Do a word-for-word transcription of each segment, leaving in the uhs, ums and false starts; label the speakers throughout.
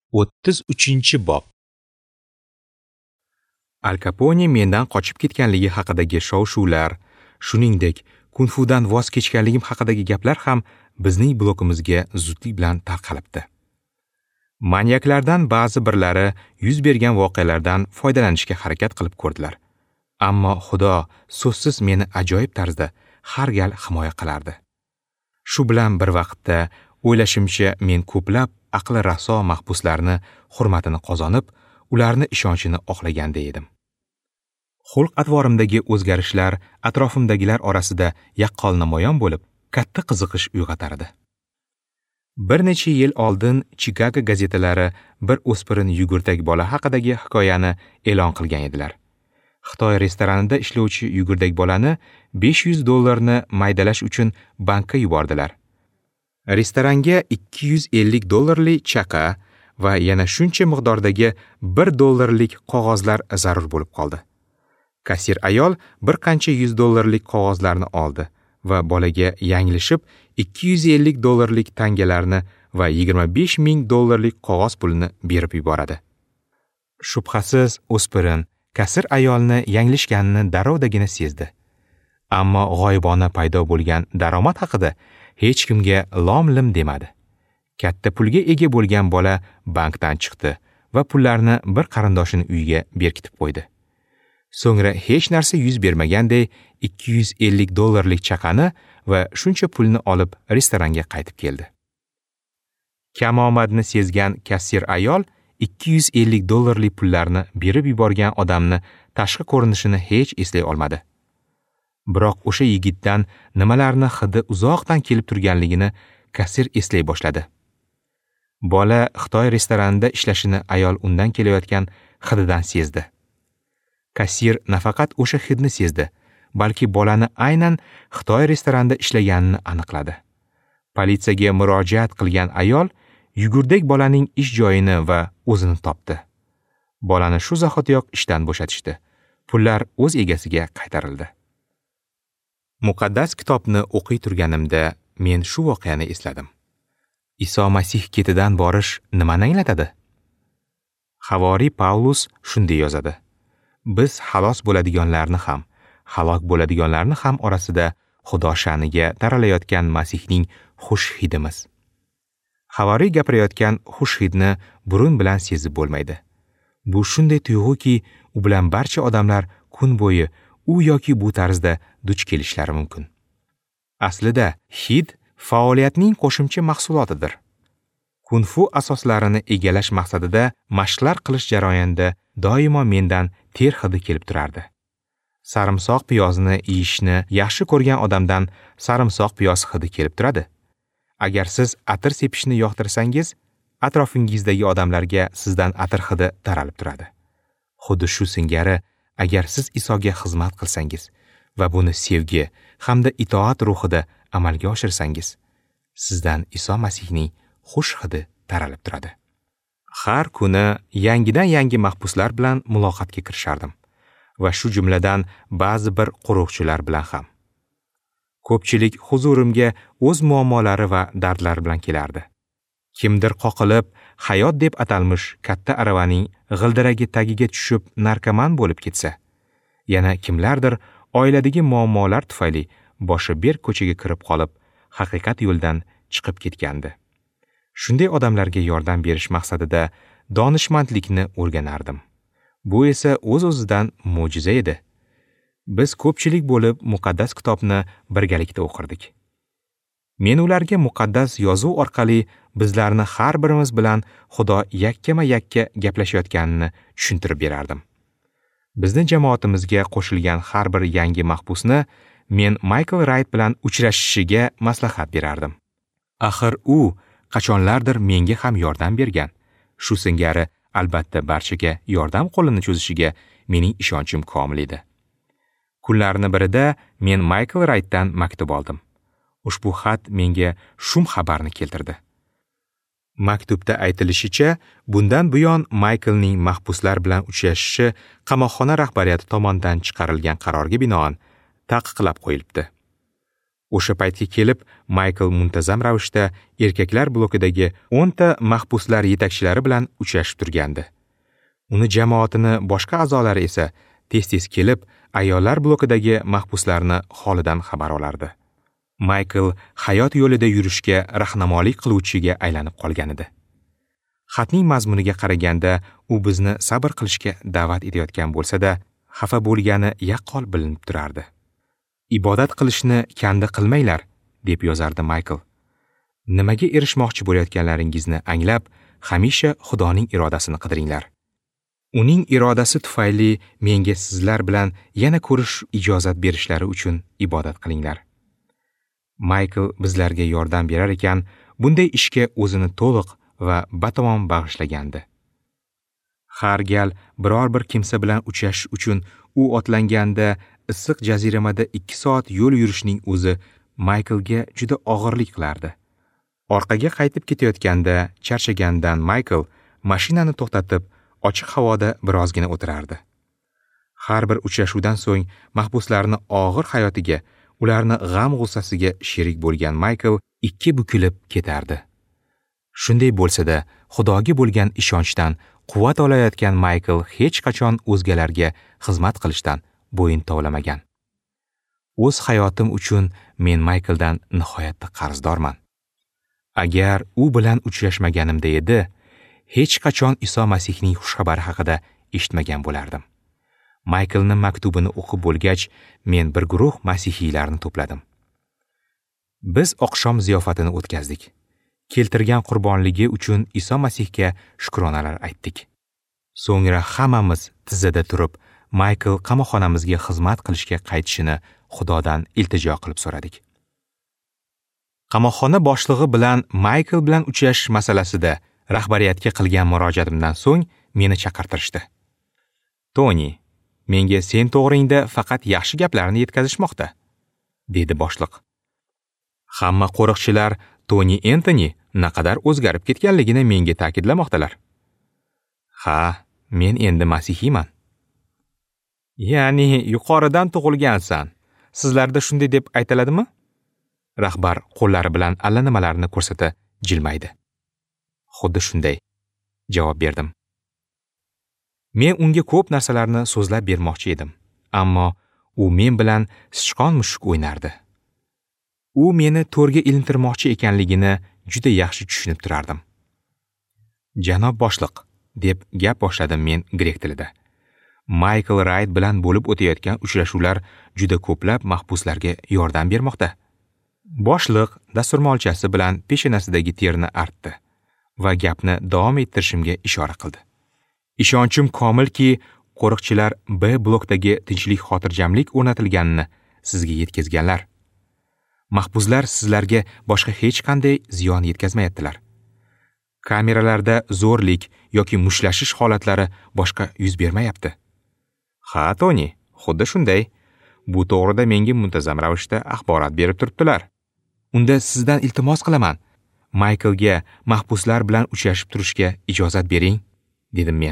Speaker 1: o'ttiz uchinchi bob. Al Capone mendan qochib ketganligi haqidagi shov-shuvlar, shuningdek, kunfudan voz kechganligim haqidagi gaplar ham bizning blokimizga zudlik bilan tarqalibdi. Manyaklardan ba'zi birlari yuz bergan voqealardan foydalanishga harakat qilib ko'rdilar. Ammo Xudo so'zsiz meni ajoyib tarzda har gal himoya qilardi. Shu bilan bir vaqtda o'ylashimcha men ko'plab aqli raso mahbuslarni hurmatini qozonib, ularni ishonchini oqlaganda edim. Xulq-atvorimdagi o'zgarishlar atrofimdagilar orasida yaqqol namoyon bo'lib, katta qiziqish uyg'otardi. Bir necha yil oldin Chicago gazetalari bir o'spirin yugurtak bola haqidagi hikoyani e'lon qilgan edilar. Xitoy restoranida ishlovchi yugurtak bolani besh yuz dollarni maydalash uchun bankka yubordilar. Restoranga ikki yuz ellik dollarlik chaqa va yana shuncha miqdordagi bir dollarlik qog'ozlar zarur bo'lib qoldi. Kassir ayol bir qancha yuz dollarlik qog'ozlarni oldi va bolaga yanglishib ikki yuz ellik dollarlik tangalarni va yigirma besh ming dollarlik qog'oz pulini berib yuboradi. Shubhasiz o'spirin kassir ayolni yanglishganini darrovdagina sezdi. Ammo g'oyibona paydo bo'lgan daromad haqida hech kimga lom-lim demadi. Katta pulga ega bo'lgan bola bankdan chiqdi va pullarni bir qarindoshining uyiga berkitib qo'ydi. So'ngra hech narsa yuz bermaganday ikki yuz ellik dollarlik chaqani va shuncha pulni olib restoranga qaytib keldi. Kamomadni sezgan kassir ayol ikki yuz ellik dollarlik pullarni berib yuborgan odamni tashqi ko'rinishini hech eslay olmadi. Biroq o'sha yigitdan nimalarni hidi uzoqdan kelib turganligini kassir eslay boshladi. Bola Xitoy restoranida ishlashini ayol undan kelayotgan hididan sezdi. Kassir nafaqat o'sha hidni sezdi, balki bolani aynan Xitoy restoranida ishlaganini aniqladi. Politsiyaga murojaat qilgan ayol yugurdak bolaning ish joyini va o'zini topdi. Bolani shu zahotiyoq ishdan bo'shatishdi. Pullar o'z egasiga qaytarildi. Muqaddas kitobni o'qiy turganimda men shu voqeani esladim. Iso Masih ketidan borish nimani anglatadi? Havoriy Pavlus shunday yozadi: Biz xalos bo'ladiganlarni ham, halok bo'ladiganlarni ham orasida Xudo sha'niga taralayotgan Masihning xush hidimiz. Havoriy gapirayotgan xush hidni burun bilan sezib bo'lmaydi. Bu shunday tuyg'uki, u bilan barcha odamlar kun bo'yi u yoki bu tarzda duch kelishlari mumkin. Aslida hid faoliyatning qo'shimcha mahsulotidir. Kung-fu asoslarini egallash maqsadida mashqlar qilish jarayonida doimo mendan ter hidi kelib turardi. Sarimsoq piyozni yeyishni yaxshi ko'rgan odamdan sarimsoq piyoz hidi kelib turadi. Agar siz atir sepishni yoqtirsangiz, atrofingizdagi odamlarga sizdan atir hidi taralib turadi. Xuddi shu singari, agar siz Isoga xizmat qilsangiz va buni sevgi hamda itoat ruhida amalga oshirsangiz, sizdan Iso Masihning xush hidi taralib turadi. Har kuni yangidan yangi mahbuslar bilan muloqotga kirishardim va shu jumladan ba'zi bir qo'riqchilar bilan ham. Ko'pchilik huzurimga o'z muammolari va dardlari bilan kelardi. Kimdir qoqilib, hayot deb atalmish katta aravaning g'ildiragi tagiga tushib narkoman bo'lib ketsa, yana kimlardir oiladagi muammolar tufayli boshi berk ko'chaga kirib qolib, haqiqat yo'ldan chiqib ketgandi. Shunday odamlarga yordam berish maqsadida donishmandlikni o'rganardim. Bu esa o'z-o'zidan mo'jiza edi. Biz ko'pchilik bo'lib muqaddas kitobni birgalikda o'qirdik. Men ularga muqaddas yozuv orqali bizlarni har birimiz bilan Xudo yakkama-yakka gaplashayotganini tushuntirib berardim. Bizning jamoatimizga qo'shilgan har bir yangi mahbusni men Michael Wright bilan uchrashishiga maslahat berardim. Axir u qachonlardir menga ham yordam bergan. Shu singari albatta barchaga yordam qo'lini cho'zishiga mening ishonchim komil edi. Kunlarning birida men Michael Wrightdan maktub oldim. Ushbu xat menga shum xabarni keltirdi. Maktubda aytilishicha, bundan buyon Michaelning mahbuslar bilan uchrashishi qamoqxona rahbariyati tomonidan chiqarilgan qarorga binoan taqiqlab qo'yilibdi. O'sha paytga kelib, Maykl muntazam ravishda erkaklar blokidagi o'nta mahbuslar yetakchilari bilan uchrashib turgandi. Uni jamoatini boshqa a'zolari esa tez-tez kelib, ayollar blokidagi mahbuslarni holidan xabar olardi. Maykl hayot yo'lida yurishga rahnamolik qiluvchiga aylanib qolgan edi. Xatning mazmuniga qaraganda, u bizni sabr qilishga da'vat etayotgan bo'lsa-da, xafa bo'lgani yaqqol bilinib turardi. Ibodat qilishni kanda qilmanglar, deb yozardi Maykl. Nimaga erishmoqchi bo'layotganlaringizni anglab, hamisha Xudoning irodasini qidiringlar. Uning irodasi tufayli menga sizlar bilan yana ko'rish ijozat berishlari uchun ibodat qilinglar. Maykl bizlarga yordam berar ekan, bunday ishga o'zini to'liq va batamom bag'ishlagandi. Har gal biror bir kimsa bilan uchrashish uchun u otlanganda issiq jaziramada ikki soat yo'l yurishning o'zi Mayklga juda og'irlik qilardi. Orqaga qaytib ketayotganda charchagandan Maykl mashinani to'xtatib, ochiq havoda birozgina o'tirardi. Har bir uchrashuvdan so'ng mahbuslarning og'ir hayotiga, ularni g'am g'ussasiga sherik bo'lgan Maykl ikki bukilib ketardi. Shunday bo'lsa-da, Xudoga bo'lgan ishonchdan quvvat olayotgan Maykl hech qachon o'zgalarga xizmat qilishdan bo'yin tovlamagan. O'z hayotim uchun men Maykldan nihoyatda qarzdorman. Agar u bilan uchrashmaganimda edi, hech qachon Iso Masihning xushxabari haqida eshitmagan bo'lardim. Mayklning maktubini o'qib bo'lgach, men bir guruh masihiylarni to'pladim. Biz oqshom ziyofatini o'tkazdik. Keltirgan qurbonligi uchun Iso Masihga shukronalar aytdik. So'ngra hammamiz tizzada turib, Maykl qamoqxonamizga xizmat qilishga qaytishini Xudodan iltijo qilib so'radik. Qamoqxona boshlig'i bilan Maykl bilan uchrashish masalasida rahbariyatga qilgan murojaatimdan so'ng meni chaqirtirishdi. Toni, menga sen to'g'ringda faqat yaxshi gaplarni yetkazishmoqda, dedi boshliq. Hamma qo'riqchilar Toni Entoni naqadar o'zgarib ketganligini menga ta'kidlamoqdalar. Ha, men endi masihiyman. Ya'ni yuqoridan tug'ilgansan. Sizlarda shunday deb aytiladimi? Rahbar qo'llari bilan allanimalarni ko'rsata jilmaydi. Xuddi shunday, javob berdim. Men unga ko'p narsalarni so'zlab bermoqchi edim, ammo u men bilan sichqon mushuk o'ynardi. U meni to'rga ilintirmoqchi ekanligini juda yaxshi tushunib turardim. Janob boshliq, deb gap boshladim men grek tilida. Maykl Wright bilan bo'lib o'tayotgan uchrashuvlar juda ko'plab mahbuslarga yordam bermoqda. Boshliq dasturmolchasi bilan peshonasidagi terni artdi va gapni davom ettirishimga ishora qildi. Ishonchim komilki, qo'riqchilar B blokdagi tinchlik xotirjamlik o'rnatilganini sizga yetkazganlar. Mahbuslar sizlarga boshqa hech qanday ziyon yetkazmayaptilar. Kameralarda zo'rlik yoki mushlashish holatlari boshqa yuz bermayapti. Ha, Toni, xuddi shunday. Bu to'g'rida menga muntazam ravishda axborot berib turibdilar. Unda sizdan iltimos qilaman, Mayklga mahbuslar bilan uchrashib turishga ijozat bering, dedim men.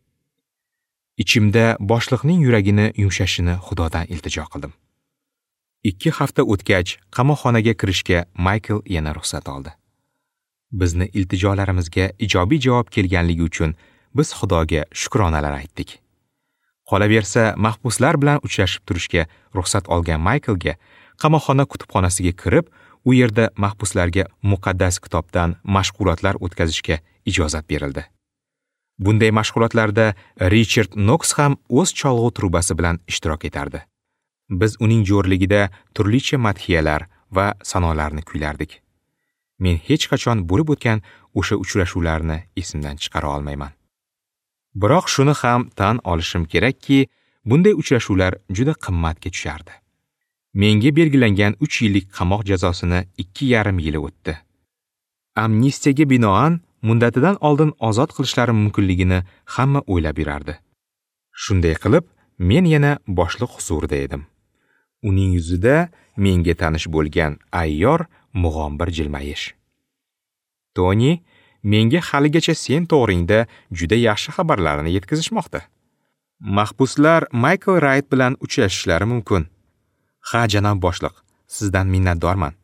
Speaker 1: Ichimda boshliqning yuragini yumshashini Xudodan iltijo qildim. Ikki hafta o'tgach, qamoqxonaga kirishga Maykl yana ruxsat oldi. Bizni iltijolarimizga ijobiy javob kelganligi uchun biz Xudoga shukronalar aytdik. Qolaversa, mahbuslar bilan uchrashib turishga ruxsat olgan Maykilga qamoqxona kutubxonasiga kirib, u yerda mahbuslarga muqaddas kitobdan mashg'ulotlar o'tkazishga ijozat berildi. Bunday mashg'ulotlarda Richard Knox ham o'z cholg'u trubasi bilan ishtirok etardi. Biz uning jo'rligida turlicha madhiyalar va sanolarni kuylardik. Men hech qachon bo'lib o'tgan o'sha uchrashuvlarni esimdan chiqara olmayman. Biroq shuni ham tan olishim kerakki, bunday uchrashuvlar juda qimmatga tushardi. Menga belgilangan uch yillik qamoq jazosini ikki yarim yili o'tdi. Amnistiyaga binoan muddatidan oldin ozod qilishlari mumkinligini hamma o'ylab yurardi. Shunday qilib, men yana boshliq huzurida edim. Uning yuzida menga tanish bo'lgan ayyor mug'ombir jilmayish. Toni, menga haligacha sen to'g'ringda juda yaxshi xabarlarni yetkazishmoqda. Mahbuslar Maykl Wright bilan uchrashishlari mumkin. Ha, janob boshliq, sizdan minnatdorman.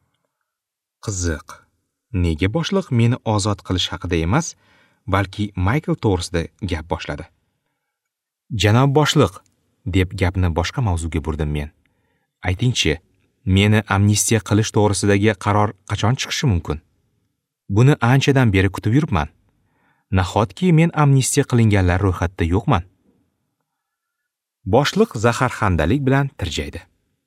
Speaker 1: Qiziq. Nega boshliq meni ozod qilish haqida emas, balki Michael to'g'risida gap boshladi? Janob boshliq, deb gapni boshqa mavzuga burdim men. Aytingchi, meni amnistiya qilish to'g'risidagi qaror qachon chiqishi mumkin? Buni anchadan beri kutib yuribman. Nahotki men amnistiya qilinganlar ro'yxatida yo'qman? Boshliq zaharxandalik bilan tirjaydi.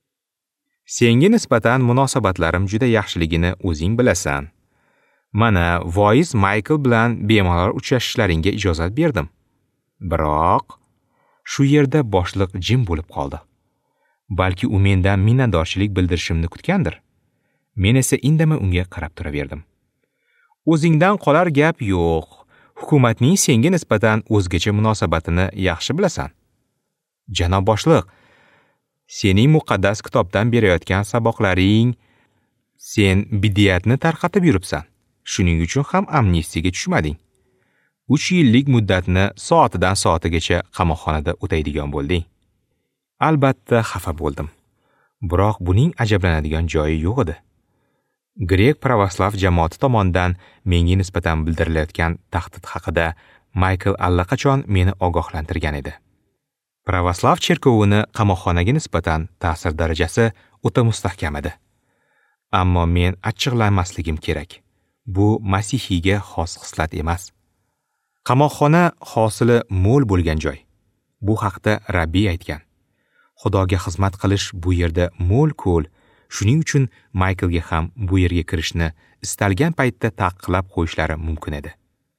Speaker 1: Senga nisbatan munosabatlarim juda yaxshiligini o'zing bilasan. Mana voiz Michael bilan bemalol uchrashishlaringga ijozat berdim. Biroq shu yerda boshliq jim bo'lib qoldi. Balki u mendan minnatdorchilik bildirishimni kutgandir. Men esa indamay unga qarab turaverdim. O'zingdan qolar gap yo'q. Hukumatning senga nisbatan o'zgacha munosabatini yaxshi bilasan. Janob boshliq, sening muqaddas kitobdan berayotgan saboqlaring, sen bidiyatni tarqatib yuribsan. Shuning uchun ham amnistiyaga tushmading. uch yillik muddatni soatidan soatigacha qamoqxonada o'taydigan bo'lding. Albatta xafa bo'ldim. Biroq buning ajablanadigan joyi yo'q edi. Grek pravoslav jamoati tomonidan menga nisbatan bildirilayotgan tahdid haqida Michael allaqachon meni ogohlantirgan edi. Pravoslav cherkovini qamoqxonaga nisbatan ta'sir darajasi o'ta mustahkam edi. Ammo men achchiqlanmasligim kerak. Bu masihiyga xos xislat emas. Qamoqxona hosili mo'l bo'lgan joy. Bu haqda Rabbiy aytgan. Xudoga xizmat qilish bu yerda mo'l-ko'l. Shuning uchun Michaelga ham bu yerga kirishni istalgan paytda taqiqlab qo'yishlari mumkin edi.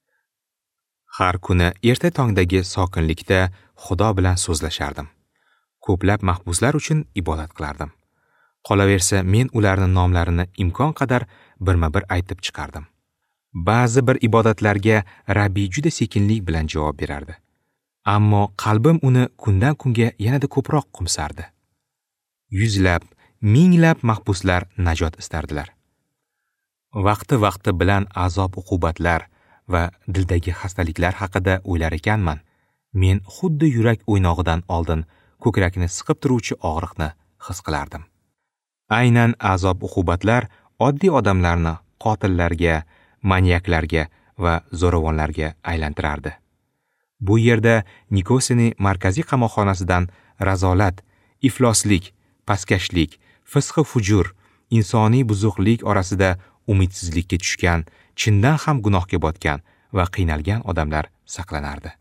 Speaker 1: Har kuni erta tongdagi sokinlikda Xudo bilan so'zlashardim. Ko'plab mahbuslar uchun ibodat qilardim. Qolaversa, men ularni nomlarini imkon qadar birma-bir aytib chiqardim. Ba'zi bir ibodatlarga Rabbiy juda sekinlik bilan javob berardi. Ammo qalbim uni kundan kunga yanada ko'proq qumsardi. Yuzlab, minglab mahbuslar najot istardilar. Vaqti-vaqti bilan azob-uqubatlar va dildagi xastaliklar haqida o'ylar ekanman. Men xuddi yurak o'ynog'idan oldin ko'krakni siqib turuvchi og'riqni his qilardim. Aynan azob-uqubatlar oddiy odamlarni qotillarga, maniaklarga va zo'ravonlarga aylantirardi. Bu yerda Nikosiyaning markaziy qamoqxonasidan razolat, ifloslik, pastkashlik, fisq-i fujur, insoniy buzuqlik orasida umidsizlikka tushgan, chindan ham gunohga botgan va qiynalgan odamlar saqlanardi.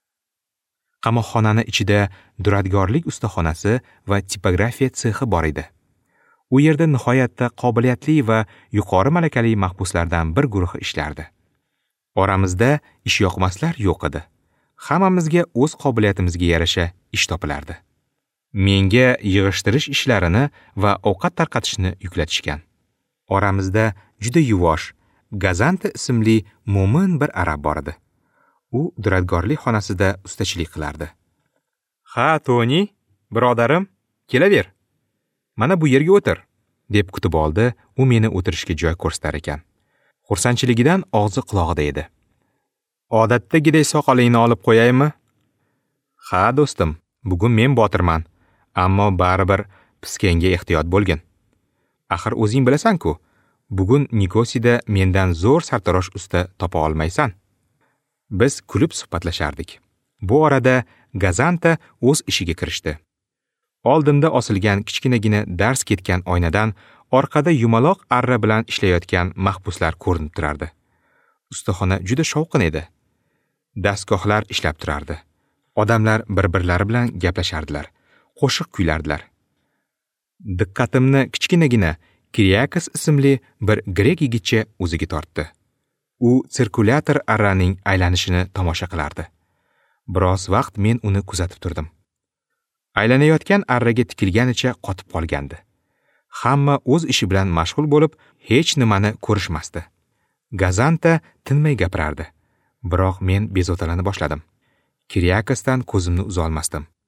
Speaker 1: Qamoqxonani ichida duradgorlik ustaxonasi va tipografiya sexi bor edi. U yerda nihoyatda qobiliyatli va yuqori malakali mahbuslardan bir guruhi ishlardi. Oramizda ishyoqmaslar yo'q edi. Hammamizga o'z qobiliyatimizga yarasha ish topilardi. Menga yig'ishtirish ishlarini va ovqat tarqatishni yuklatishgan. Oramizda juda yuvosh, Gazanta ismli mo'min bir arab bor edi. U duradgorlik xonasida ustachilik qilardi. "Ha, Toni, birodarim, kelaver. Mana bu yerga o'tir", deb kutib oldi. U meni o'tirishga joy ko'rsatar ekan. Xursandchiligidan og'zi quloqida edi. "Odatdagiday soqolingni olib qo'yaymi?" "Ha, do'stim, bugun men botirman, ammo baribir piskanga ehtiyot bo'lgin. Axir o'zing bilasan-ku, bugun Nikosiyada mendan zo'r sartarosh usta topa olmaysan." Biz kulib suhbatlashardik. Bu orada Gazanta o'z ishiga kirishdi. Oldimda osilgan kichkinagina dars ketgan oynadan orqada yumaloq arra bilan ishlayotgan mahbuslar ko'rinib turardi. Ustaxona juda shovqin edi. Dastgohlar ishlab turardi. Odamlar bir-birlari bilan gaplashardilar, qo'shiq kuylardilar. Diqqatimni kichkinagina Kiriakos ismli bir grek yigitcha o'ziga tortdi. U sirkulyator arraning aylanishini tomosha qilardi. Biroz vaqt men uni kuzatib turdim. Aylanayotgan arraga tikilganicha qotib qolgandi. Hamma o'z ishi bilan mashg'ul bo'lib, hech nimani ko'rishmasdi. Gazanta tinmay gapirardi. Biroq men bezovtalana boshladim. Kiriakosdan ko'zimni uza olmasdim.